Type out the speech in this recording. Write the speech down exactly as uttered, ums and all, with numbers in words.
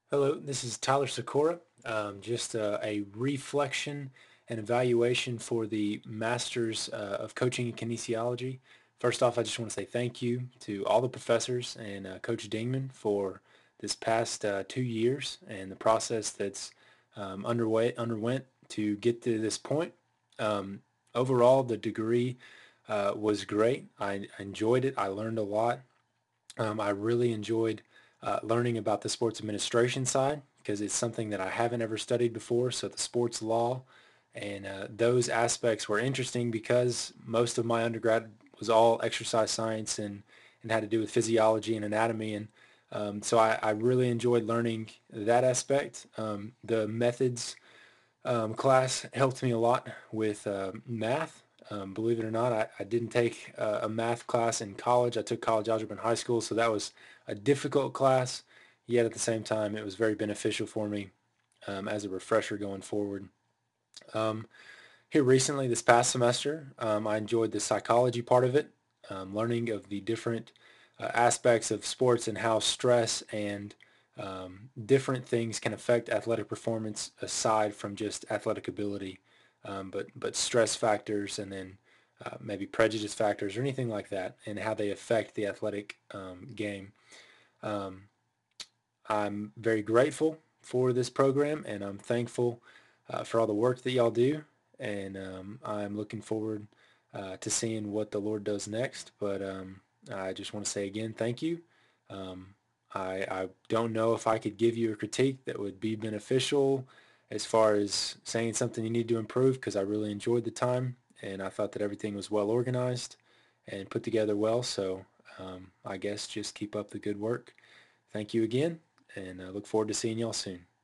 Hello, this is Tyler Sikora. Um, just uh, a reflection and evaluation for the Masters uh, of Coaching and Kinesiology. First off, I just want to say thank you to all the professors and uh, Coach Dingman for this past uh, two years and the process that's um, underway underwent to get to this point. Um, Overall, the degree uh, was great. I enjoyed it. I learned a lot. Um, I really enjoyed uh, learning about the sports administration side because it's something that I haven't ever studied before. So the sports law and uh, those aspects were interesting because most of my undergrad was all exercise science and, and had to do with physiology and anatomy. And um, so I, I really enjoyed learning that aspect. Um, the methods um, class helped me a lot with uh, math. Um, believe it or not, I, I didn't take uh, a math class in college. I took college algebra in high school, so that was a difficult class. Yet at the same time, it was very beneficial for me um, as a refresher going forward. Um, Here recently, this past semester, um, I enjoyed the psychology part of it, um, learning of the different uh, aspects of sports and how stress and um, different things can affect athletic performance aside from just athletic ability, um, but but stress factors and then uh, maybe prejudice factors or anything like that, and how they affect the athletic um, game. Um, I'm very grateful for this program, and I'm thankful uh, for all the work that y'all do. And um, I'm looking forward uh, to seeing what the Lord does next. But um, I just want to say again, thank you. Um, I, I don't know if I could give you a critique that would be beneficial as far as saying something you need to improve because I really enjoyed the time and I thought that everything was well organized and put together well. So um, I guess just keep up the good work. Thank you again, and I look forward to seeing y'all soon.